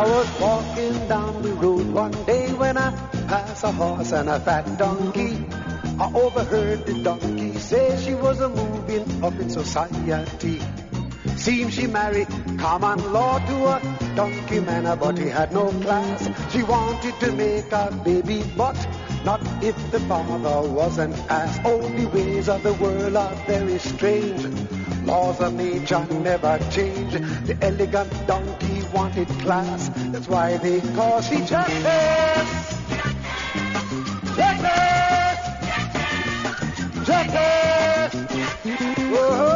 was walking down the road one day when I passed a horse and a fat donkey. I overheard the donkey say she was a moving up in society. Seems she married common law to a donkey man, but he had no class. She wanted to make a baby, but not if the father was an ass. Oh, the ways of the world are very strange. Laws of nature never change. The elegant donkey wanted class. That's why they call she Jackass. Jackass. Jackass. Whoa.